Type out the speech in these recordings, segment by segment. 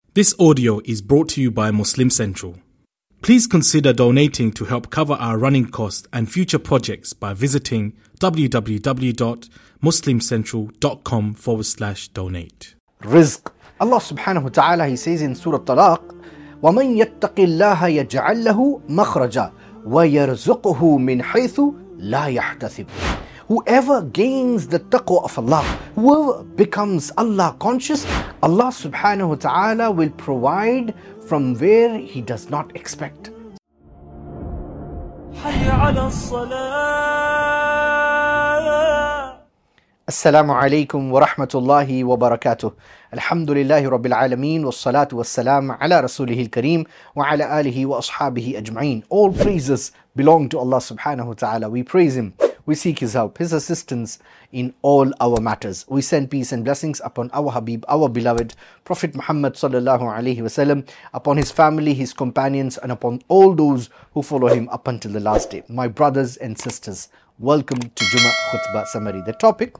This audio is brought to you by Muslim Central. Please consider donating to help cover our running costs and future projects by visiting www.muslimcentral.com/donate. Rizq. Allah subhanahu wa ta'ala, He says in Surah Talaq, وَمَنْ يَتَّقِ اللَّهَ يَجْعَلْ لَهُ مَخْرَجًا وَيَرْزُقْهُ مِنْ حَيْثُ لَا يَحْتَسِبُ. Whoever gains the taqwa of Allah, whoever becomes Allah conscious, Allah subhanahu wa ta'ala will provide from where He does not expect. Assalamu alaikum wa rahmatullahi wa barakatuh. Alhamdulillahi rabbil alameen wa salatu wa salam ala rasulihil kareem wa ala alihi wa ashabihi ajma'een. All praises belong to Allah subhanahu wa ta'ala. We praise Him. We seek His help, His assistance in all our matters. We send peace and blessings upon our Habib, our beloved Prophet Muhammad sallallahu alaihi wasallam, upon his family, his companions, and upon all those who follow him up until the last day. My brothers and sisters, welcome to Jummah Khutbah Summary. The topic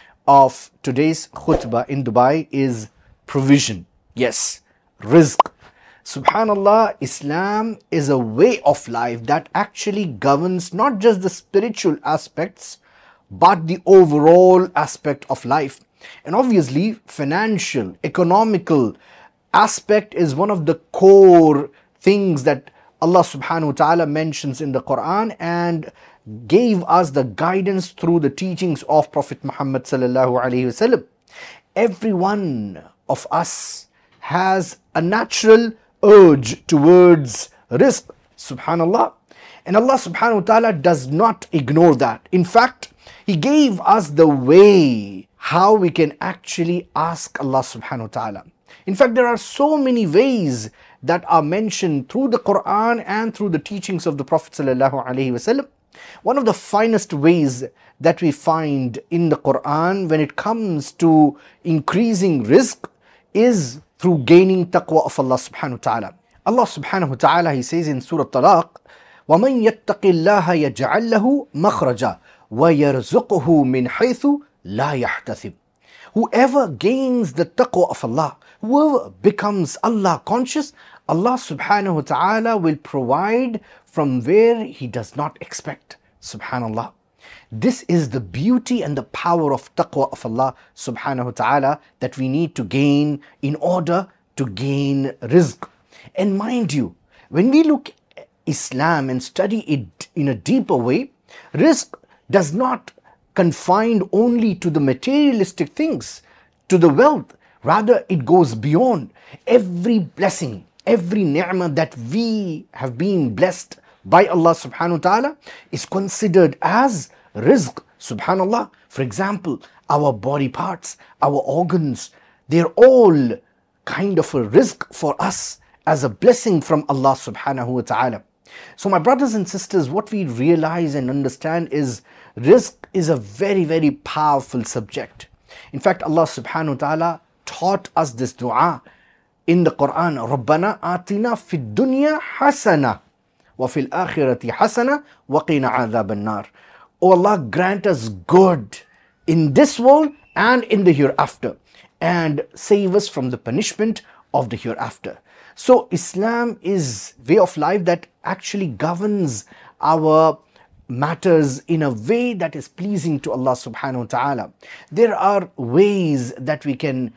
of today's khutbah in Dubai is provision. Yes, rizq. Subhanallah, Islam is a way of life that actually governs not just the spiritual aspects, but the overall aspect of life. And obviously, financial, economical aspect is one of the core things that Allah subhanahu wa ta'ala mentions in the Quran and gave us the guidance through the teachings of Prophet Muhammad sallallahu alaihi wasallam. Every one of us has a natural urge towards rizq, subhanallah, and Allah subhanahu wa ta'ala does not ignore that. In fact, He gave us the way how we can actually ask Allah subhanahu wa ta'ala. In fact, there are so many ways that are mentioned through the Quran and through the teachings of the Prophet sallallahu alaihi wasallam. One of the finest ways that we find in the Quran when it comes to increasing rizq is through gaining taqwa of Allah subhanahu wa ta'ala. Allah subhanahu wa ta'ala, He says in Surah Talaq, وَمَنْ يَتَّقِ اللَّهَ يَجْعَلْ لَهُ مَخْرَجًا وَيَرْزُقْهُ مِنْ حَيْثُ لَا يَحْتَسِبُ. Whoever gains the taqwa of Allah, whoever becomes Allah conscious, Allah subhanahu wa ta'ala will provide from where He does not expect. Subhanallah. This is the beauty and the power of taqwa of Allah subhanahu wa ta'ala that we need to gain in order to gain rizq. And mind you, when we look at Islam and study it in a deeper way, rizq does not confine only to the materialistic things, to the wealth. Rather, it goes beyond. Every blessing, every ni'mah that we have been blessed by Allah subhanahu wa ta'ala is considered as rizq, subhanallah. For example, our body parts, our organs, they're all kind of a rizq for us as a blessing from Allah subhanahu wa ta'ala. So my brothers and sisters, what we realize and understand is rizq is a very, very powerful subject. In fact, Allah subhanahu wa ta'ala taught us this dua in the Quran. رَبَّنَا آتِنَا فِي الدُّنْيا حَسَنَةً وَفِي الْآخِرَةِ حَسَنَةً وَقِنَا عَذَابَ النَّارِ. Oh Allah, grant us good in this world and in the hereafter, and save us from the punishment of the hereafter. So Islam is way of life that actually governs our matters in a way that is pleasing to Allah subhanahu wa ta'ala. There are ways that we can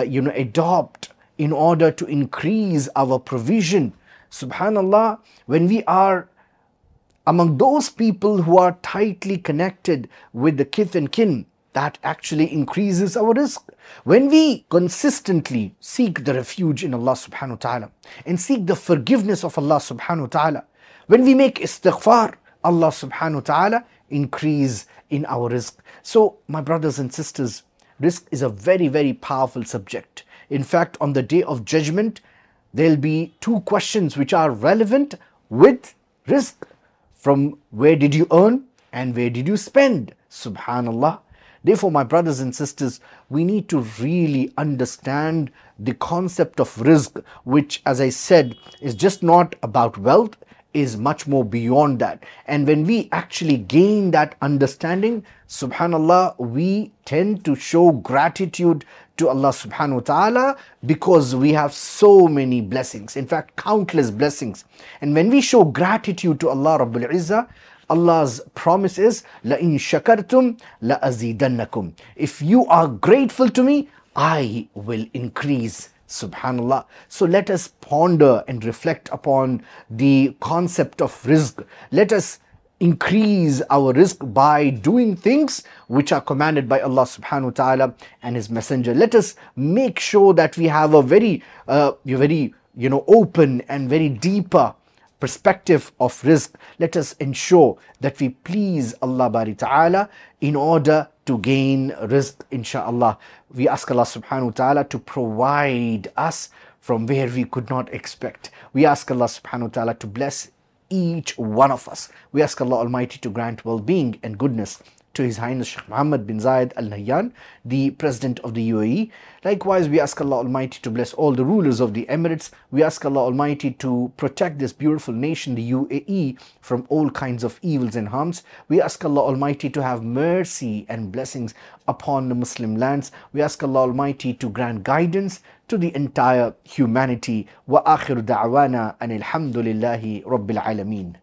adopt in order to increase our provision. Subhanallah, when we are among those people who are tightly connected with the kith and kin, that actually increases our rizq. When we consistently seek the refuge in Allah subhanahu wa ta'ala and seek the forgiveness of Allah subhanahu wa ta'ala, when we make istighfar, Allah subhanahu wa ta'ala increase in our rizq. So my brothers and sisters, rizq is a very, very powerful subject. In fact, on the day of judgment, there'll be two questions which are relevant with rizq. From where did you earn and where did you spend? Subhanallah. Therefore, my brothers and sisters, we need to really understand the concept of rizq, which, as I said, is just not about wealth, is much more beyond that. And when we actually gain that understanding, subhanallah, we tend to show gratitude to Allah subhanahu wa ta'ala because we have so many blessings, in fact countless blessings. And when we show gratitude to Allah Rabbul Izzah, Allah's promise is لَإِن شَكَرْتُمْ لَأَزِيدَنَّكُمْ. If you are grateful to me, I will increase. Subhanallah. So let us ponder and reflect upon the concept of rizq. Let us increase our rizq by doing things which are commanded by Allah subhanahu wa ta'ala and His Messenger. Let us make sure that we have a very open and very deeper perspective of rizq. Let us ensure that we please Allah Bari Ta'ala in order to gain rizq, inshaAllah. We ask Allah subhanahu wa ta'ala to provide us from where we could not expect. We ask Allah subhanahu wa ta'ala to bless each one of us. We ask Allah Almighty to grant well-being and goodness to His Highness Sheikh Mohammed bin Zayed Al Nahyan, the President of the UAE. Likewise, we ask Allah Almighty to bless all the rulers of the Emirates. We ask Allah Almighty to protect this beautiful nation, the UAE, from all kinds of evils and harms. We ask Allah Almighty to have mercy and blessings upon the Muslim lands. We ask Allah Almighty to grant guidance to the entire humanity. Wa akhiru da'wana anil hamdulillahi rabbil alameen.